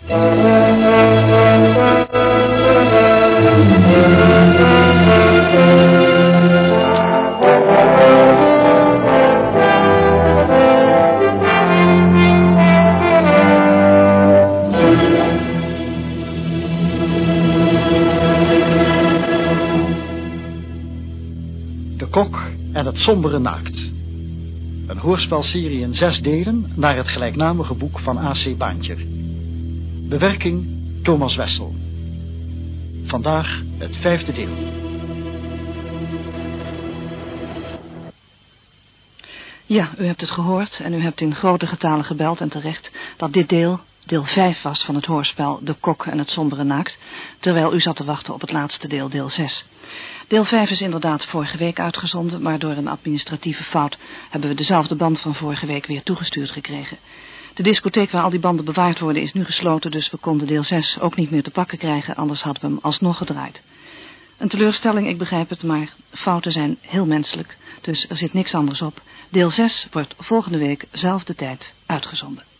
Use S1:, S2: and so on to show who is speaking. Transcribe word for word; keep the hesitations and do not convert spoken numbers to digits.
S1: De Kok en het sombere naakt. Een hoorspelserie in zes delen naar het gelijknamige boek van A C Baantjer. Bewerking Thomas Wessel. Vandaag het vijfde deel.
S2: Ja, u hebt het gehoord en u hebt in grote getalen gebeld en terecht dat dit deel, deel vijf was van het hoorspel De Kok en het sombere naakt, terwijl u zat te wachten op het laatste deel, deel zes. Deel vijf is inderdaad vorige week uitgezonden, maar door een administratieve fout hebben we dezelfde band van vorige week weer toegestuurd gekregen. De discotheek waar al die banden bewaard worden is nu gesloten, dus we konden deel zes ook niet meer te pakken krijgen, anders hadden we hem alsnog gedraaid. Een teleurstelling, ik begrijp het, maar fouten zijn heel menselijk, dus er zit niks anders op. Deel zes wordt volgende week zelfde tijd uitgezonden.